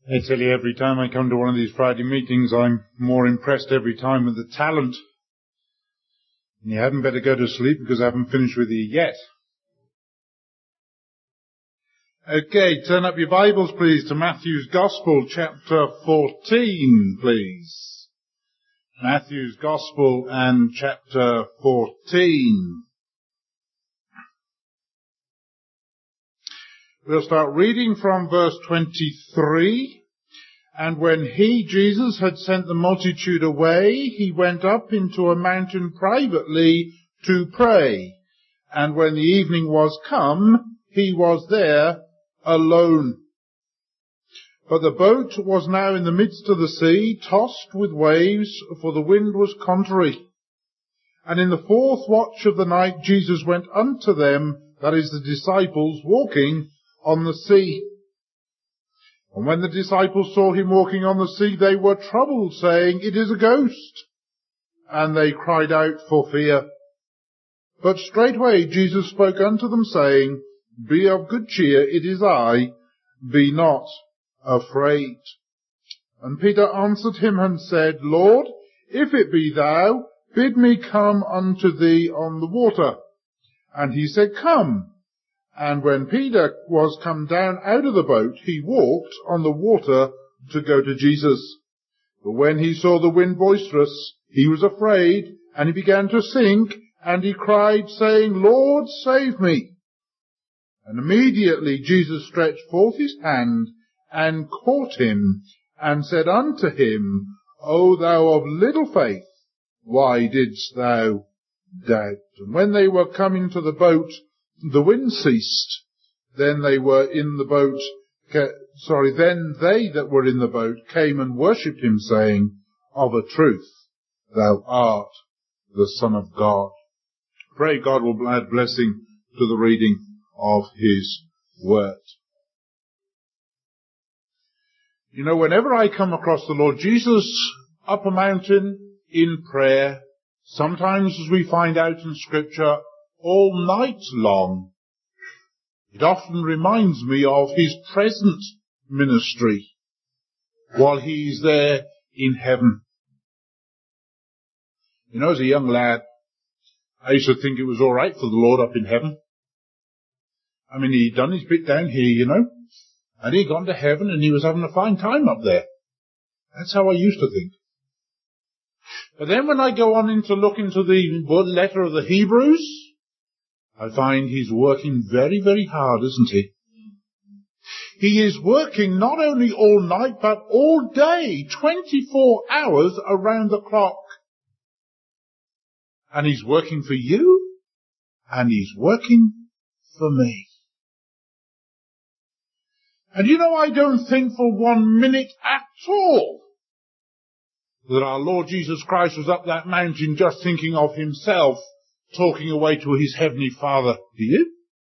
I tell you, every time I come to one of these Friday meetings, I'm more impressed every time with the talent. And you hadn't better go to sleep because I haven't finished with you yet. Okay, turn up your Bibles, please, to Matthew's Gospel, chapter 14, please. Matthew's Gospel and chapter 14. We'll start reading from verse 23. And when he, Jesus, had sent the multitude away, he went up into a mountain privately to pray. And when the evening was come, he was there alone. But the boat was now in the midst of the sea, tossed with waves, for the wind was contrary. And in the fourth watch of the night, Jesus went unto them, that is, the disciples, walking on the sea. And when the disciples saw him walking on the sea, they were troubled, saying, It is a ghost. And they cried out for fear. But straightway Jesus spoke unto them, saying, Be of good cheer, it is I, be not afraid. And Peter answered him and said, Lord, if it be thou, bid me come unto thee on the water. And he said, Come. And when Peter was come down out of the boat, he walked on the water to go to Jesus. But when he saw the wind boisterous, he was afraid, and he began to sink, and he cried, saying, Lord, save me. And immediately Jesus stretched forth his hand, and caught him, and said unto him, O thou of little faith, why didst thou doubt? And when they were coming to the boat, the wind ceased. Then they that were in the boat came and worshipped him, saying, Of a truth, thou art the Son of God. Pray God will add blessing to the reading of his word. You know, whenever I come across the Lord Jesus up a mountain in prayer, sometimes as we find out in Scripture, all night long, it often reminds me of his present ministry while he's there in heaven. You know, as a young lad, I used to think it was all right for the Lord up in heaven. I mean, he'd done his bit down here, you know, and he'd gone to heaven and he was having a fine time up there. That's how I used to think. But then when I go on to look into the letter of the Hebrews, I find he's working very, very hard, isn't he? He is working not only all night, but all day, 24 hours around the clock. And he's working for you, and he's working for me. And you know, I don't think for 1 minute at all that our Lord Jesus Christ was up that mountain just thinking of himself, talking away to his heavenly Father. Do you?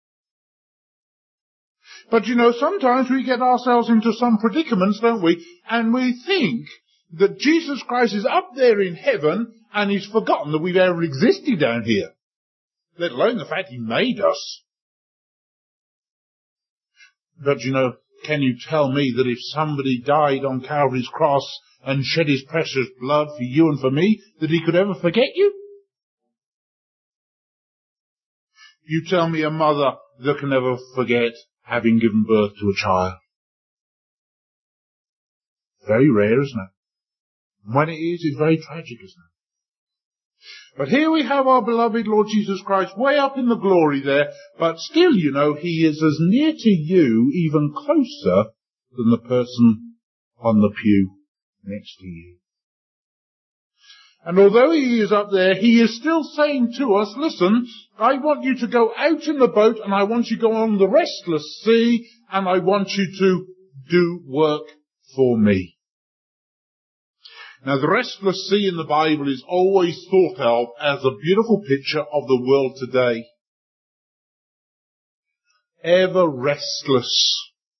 But you know, sometimes we get ourselves into some predicaments, don't we? And we think that Jesus Christ is up there in heaven and he's forgotten that we've ever existed down here, let alone the fact he made us. But you know, can you tell me that if somebody died on Calvary's cross and shed his precious blood for you and for me, that he could ever forget you? You tell me a mother that can never forget having given birth to a child. Very rare, isn't it? When it is, it's very tragic, isn't it? But here we have our beloved Lord Jesus Christ way up in the glory there, but still, you know, he is as near to you, even closer than the person on the pew next to you. And although he is up there, he is still saying to us, listen, I want you to go out in the boat and I want you to go on the restless sea and I want you to do work for me. Now, the restless sea in the Bible is always thought of as a beautiful picture of the world today. Ever restless.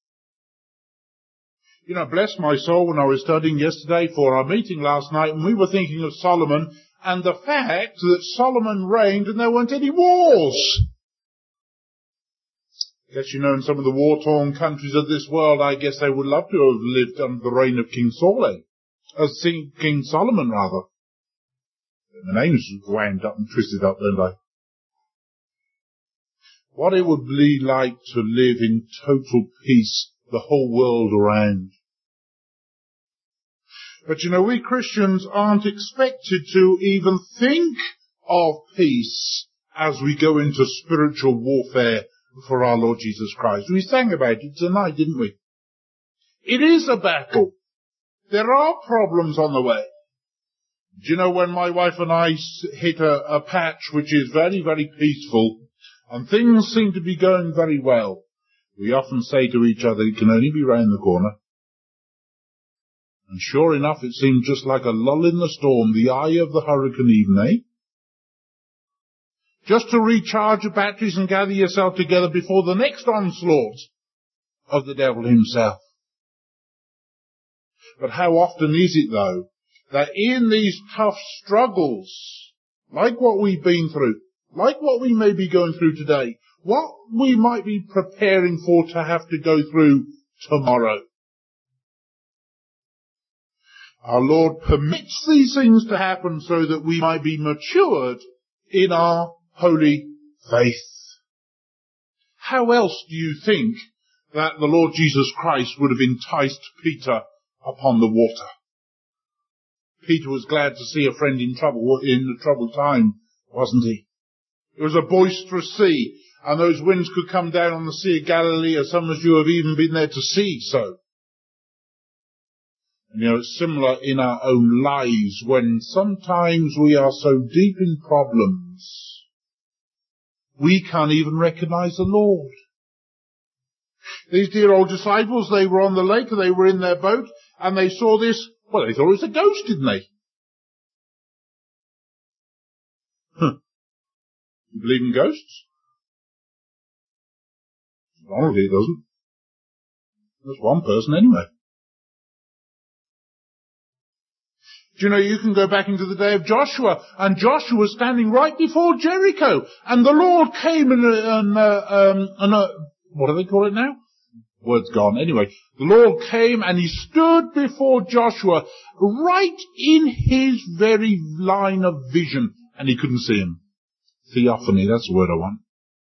You know, bless my soul, when I was studying yesterday for our meeting last night, and we were thinking of Solomon and the fact that Solomon reigned and there weren't any wars. Guess in some of the war-torn countries of this world, I guess they would love to have lived under the reign of King King Solomon, rather. The names wound up and twisted up, don't they? What it would be like to live in total peace the whole world around. But we Christians aren't expected to even think of peace as we go into spiritual warfare for our Lord Jesus Christ. We sang about it tonight, didn't we? It is a battle. There are problems on the way. Do when my wife and I hit a patch which is very, very peaceful, and things seem to be going very well, we often say to each other, it can only be round the corner. And sure enough, it seemed just like a lull in the storm, the eye of the hurricane even, eh? Just to recharge your batteries and gather yourself together before the next onslaught of the devil himself. But how often is it, though, that in these tough struggles, like what we've been through, like what we may be going through today, what we might be preparing for to have to go through tomorrow, our Lord permits these things to happen so that we might be matured in our holy faith. How else do you think that the Lord Jesus Christ would have enticed Peter upon the water? Peter was glad to see a friend in a troubled time, wasn't he? It was a boisterous sea, and those winds could come down on the Sea of Galilee, as some of you have even been there to see so. And it's similar in our own lives when sometimes we are so deep in problems, we can't even recognize the Lord. These dear old disciples, they were on the lake, they were in their boat, and they saw this, they thought it was a ghost, didn't they? You believe in ghosts? Ronald here doesn't. That's one person anyway. Do you can go back into the day of Joshua, and Joshua was standing right before Jericho, and the Lord came and what do they call it now? Word's gone. Anyway, the Lord came and he stood before Joshua right in his very line of vision, and he couldn't see him. Theophany, that's the word I want.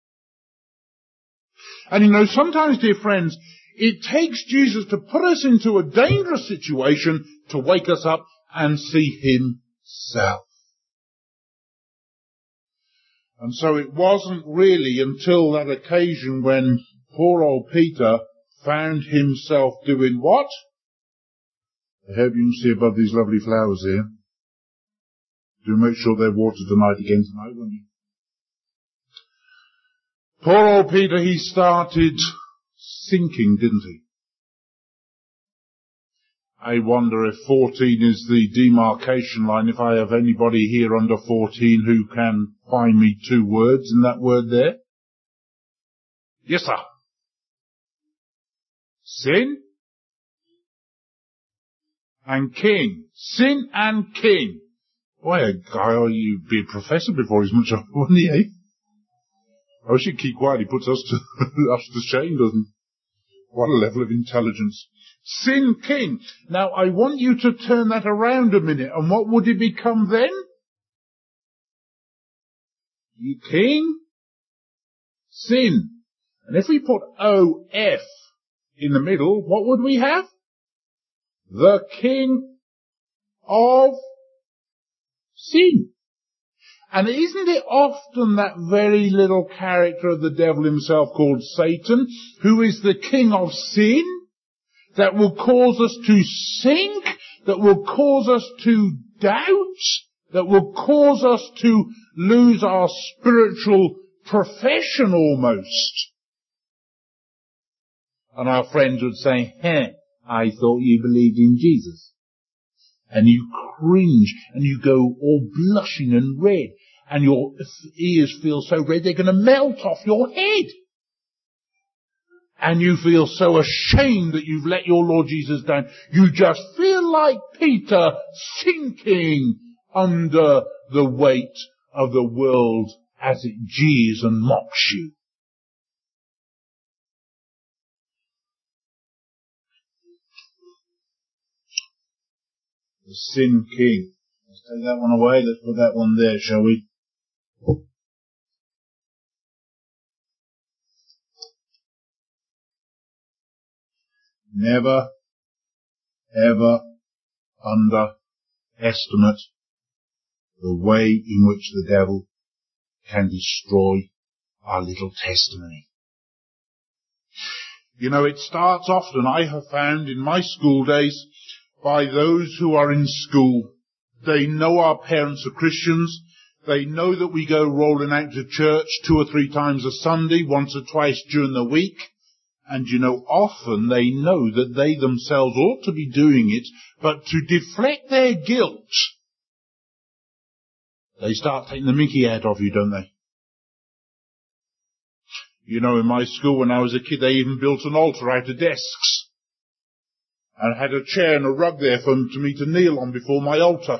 And sometimes, dear friends, it takes Jesus to put us into a dangerous situation to wake us up and see himself. And so it wasn't really until that occasion when poor old Peter found himself doing what? I hope you can see above these lovely flowers here. Do make sure they're watered tonight again tonight, won't you? Poor old Peter, he started sinking, didn't he? I wonder if 14 is the demarcation line, if I have anybody here under 14 who can find me 2 words in that word there. Yes, sir. Sin and king. Sin and king. Boy, a guy, you'd be a professor before he's much older, wouldn't he, eh? I wish he'd keep quiet. He puts us to shame, doesn't he? What a level of intelligence. Sin king. Now, I want you to turn that around a minute. And what would it become then? You king, sin. And if we put O-F in the middle, what would we have? The king of sin. And isn't it often that very little character of the devil himself called Satan, who is the king of sin, that will cause us to sink, that will cause us to doubt, that will cause us to lose our spiritual profession almost? And our friends would say, I thought you believed in Jesus. And you cringe, and you go all blushing and red, and your ears feel so red they're going to melt off your head. And you feel so ashamed that you've let your Lord Jesus down. You just feel like Peter sinking under the weight of the world as it jeers and mocks you. The Sin King. Let's take that one away. Let's put that one there, shall we? Never, ever underestimate the way in which the devil can destroy our little testimony. You know, it starts often, I have found in my school days, by those who are in school. They know our parents are Christians. They know that we go rolling out to church 2 or 3 times a Sunday, once or twice during the week. And you know, often they know that they themselves ought to be doing it, but to deflect their guilt, they start taking the mickey out of you, don't they? You know, in my school when I was a kid, they even built an altar out of desks and had a chair and a rug there for me to kneel on before my altar.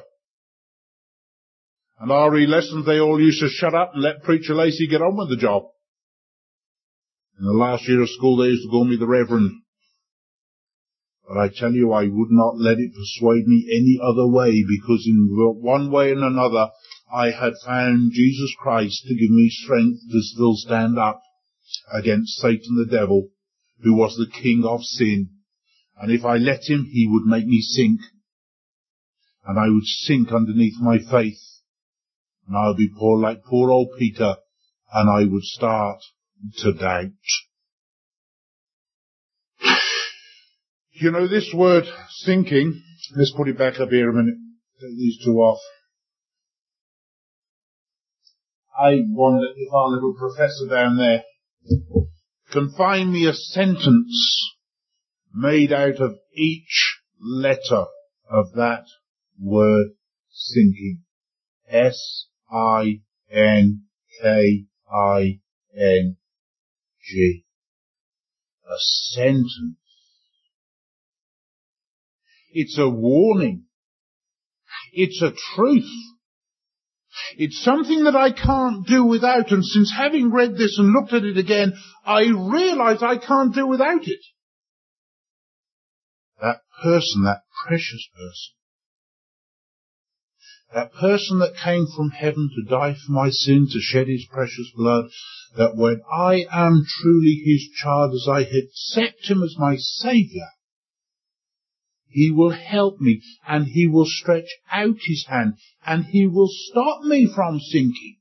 And RE lessons, they all used to shut up and let Preacher Lacey get on with the job. In the last year of school, they used to call me the Reverend. But I tell you, I would not let it persuade me any other way, because in one way and another, I had found Jesus Christ to give me strength to still stand up against Satan the devil, who was the king of sin. And if I let him, he would make me sink. And I would sink underneath my faith. And I would be like poor old Peter, and I would start to doubt. You know, this word sinking, let's put it back up here a minute, take these two off. I wonder if our little professor down there can find me a sentence made out of each letter of that word sinking. S-I-N-K-I-N-G. A sentence. It's a warning. It's a truth. It's something that I can't do without, and since having read this and looked at it again, I realize I can't do without it. That person, that precious person, that person that came from heaven to die for my sin, to shed his precious blood, that when I am truly his child, as I accept him as my Saviour, he will help me, and he will stretch out his hand, and he will stop me from sinking.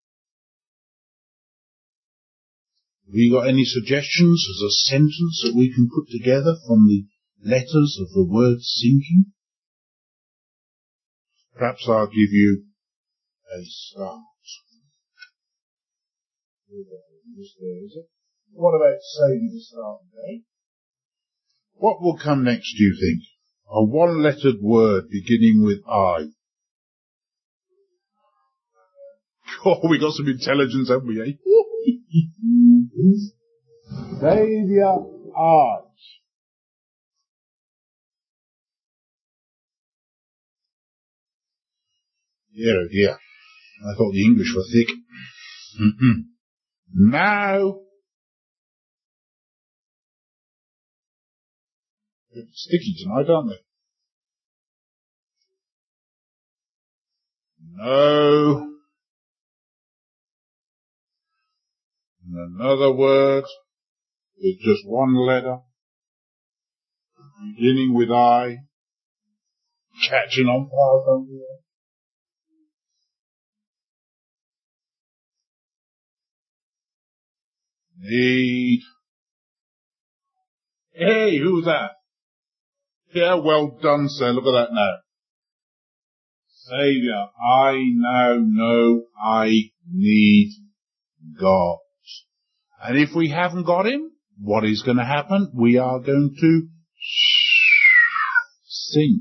Have you got any suggestions as a sentence that we can put together from the letters of the word sinking? Perhaps I'll give you a start. What about saving the start today? What will come next, do you think? A one-lettered word beginning with I. Oh, we got some intelligence, haven't we, eh? Saviour, I. Dear, oh dear. I thought the English were thick. Now. They're sticky tonight, aren't they? No. And another word with just one letter, beginning with I, catching on fire somewhere. Need. Hey, who's that? Yeah, well done, sir. Look at that now. Saviour, I now know I need God. And if we haven't got him, what is going to happen? We are going to sink.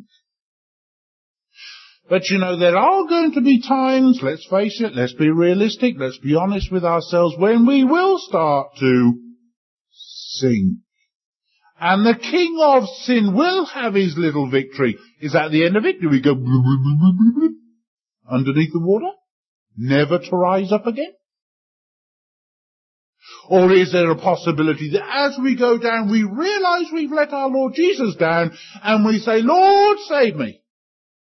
But you know, there are going to be times, let's face it, let's be realistic, let's be honest with ourselves, when we will start to sink. And the king of sin will have his little victory. Is that the end of it? Do we go underneath the water? Never to rise up again? Or is there a possibility that as we go down, we realize we've let our Lord Jesus down, and we say, Lord, save me.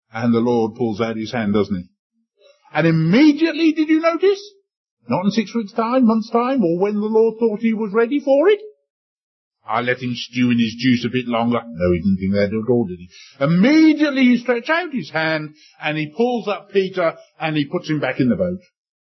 And the Lord pulls out his hand, doesn't he? And immediately, did you notice? Not in 6 weeks' time, months' time, or when the Lord thought he was ready for it. I let him stew in his juice a bit longer. No, he didn't think that at all, did he? Immediately he stretched out his hand and he pulls up Peter and he puts him back in the boat.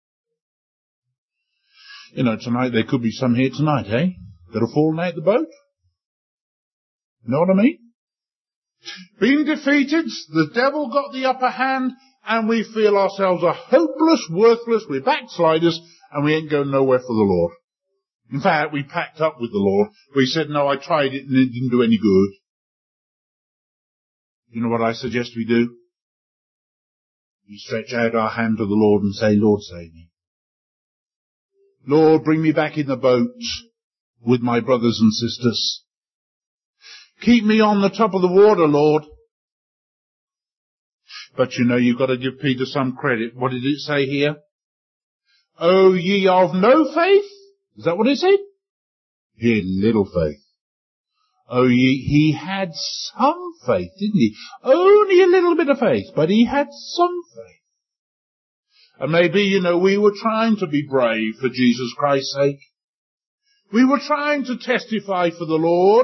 You know, tonight there could be some here tonight, that have fallen out the boat. Know what I mean? Being defeated, the devil got the upper hand, and we feel ourselves are hopeless, worthless, we're backsliders, and we ain't going nowhere for the Lord. In fact, we packed up with the Lord. We said, no, I tried it and it didn't do any good. You know what I suggest we do? We stretch out our hand to the Lord and say, Lord, save me. Lord, bring me back in the boat with my brothers and sisters. Keep me on the top of the water, Lord. But you know, you've got to give Peter some credit. What did it say here? O ye of no faith? Is that what it said? He had little faith. Oh, he had some faith, didn't he? Only a little bit of faith, but he had some faith. And maybe, you know, we were trying to be brave for Jesus Christ's sake. We were trying to testify for the Lord.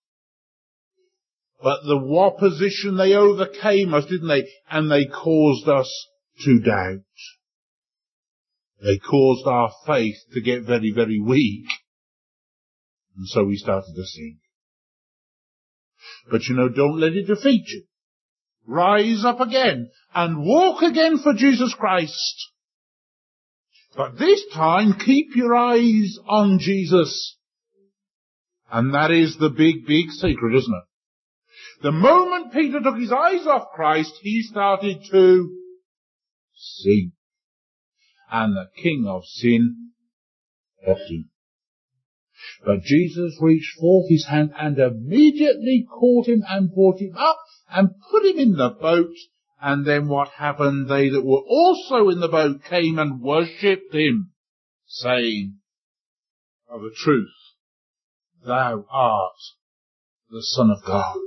But the opposition, they overcame us, didn't they? And they caused us to doubt. They caused our faith to get very, very weak. And so we started to sink. But you know, don't let it defeat you. Rise up again and walk again for Jesus Christ. But this time, keep your eyes on Jesus. And that is the big, big secret, isn't it? The moment Peter took his eyes off Christ, he started to sink. And the king of sin left him. But Jesus reached forth his hand and immediately caught him and brought him up and put him in the boat. And then what happened? They that were also in the boat came and worshipped him, saying, of a truth, thou art the Son of God.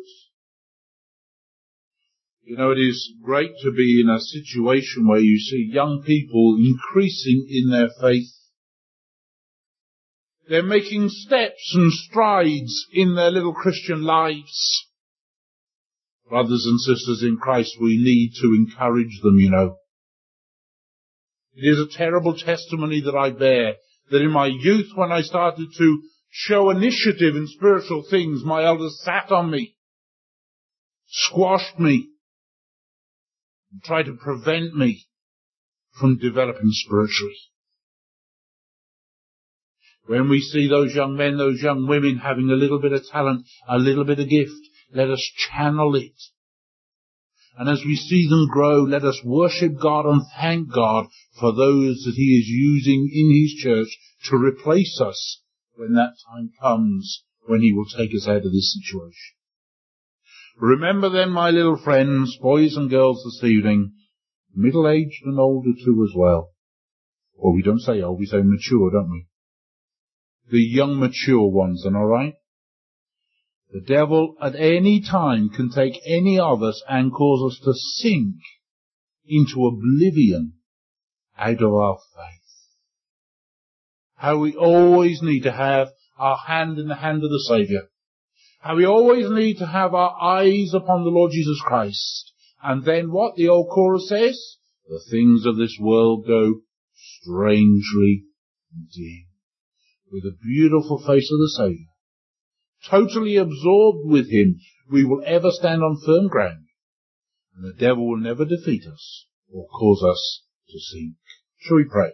You know, it is great to be in a situation where you see young people increasing in their faith. They're making steps and strides in their little Christian lives. Brothers and sisters in Christ, we need to encourage them, you know. It is a terrible testimony that I bear, that in my youth, when I started to show initiative in spiritual things, my elders sat on me, squashed me, and tried to prevent me from developing spiritually. When we see those young men, those young women having a little bit of talent, a little bit of gift, let us channel it. And as we see them grow, let us worship God and thank God for those that he is using in his church to replace us when that time comes, when he will take us out of this situation. Remember then, my little friends, boys and girls this evening, middle-aged and older too as well. Or we don't say old, we say mature, don't we? The young mature ones, then, all right? The devil at any time can take any of us and cause us to sink into oblivion out of our faith. How we always need to have our hand in the hand of the Saviour. How we always need to have our eyes upon the Lord Jesus Christ. And then what the old chorus says? The things of this world go strangely dim. With the beautiful face of the Saviour, totally absorbed with him, we will ever stand on firm ground, and the devil will never defeat us or cause us to sink. Shall we pray?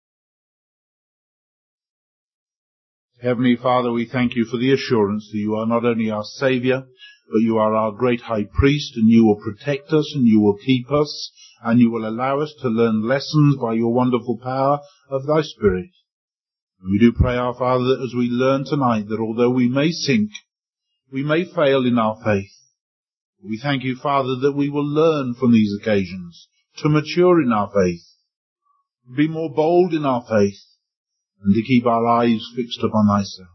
Heavenly Father, we thank you for the assurance that you are not only our Saviour, but you are our great High Priest, and you will protect us, and you will keep us, and you will allow us to learn lessons by your wonderful power of thy Spirit. We do pray, our Father, that as we learn tonight, that although we may sink, we may fail in our faith, we thank you, Father, that we will learn from these occasions to mature in our faith, be more bold in our faith, and to keep our eyes fixed upon thyself.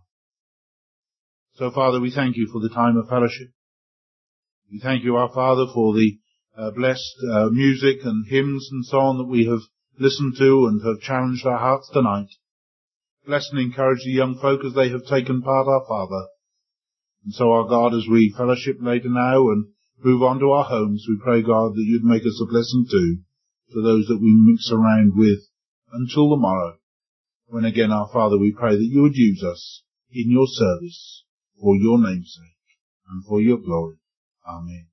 So, Father, we thank you for the time of fellowship. We thank you, our Father, for the blessed music and hymns and so on that we have listened to and have challenged our hearts tonight. Bless and encourage the young folk as they have taken part, our Father. And so, our God, as we fellowship later now and move on to our homes, we pray, God, that you'd make us a blessing too to those that we mix around with until the morrow, when again, our Father, we pray that you would use us in your service for your name's sake and for your glory. Amen.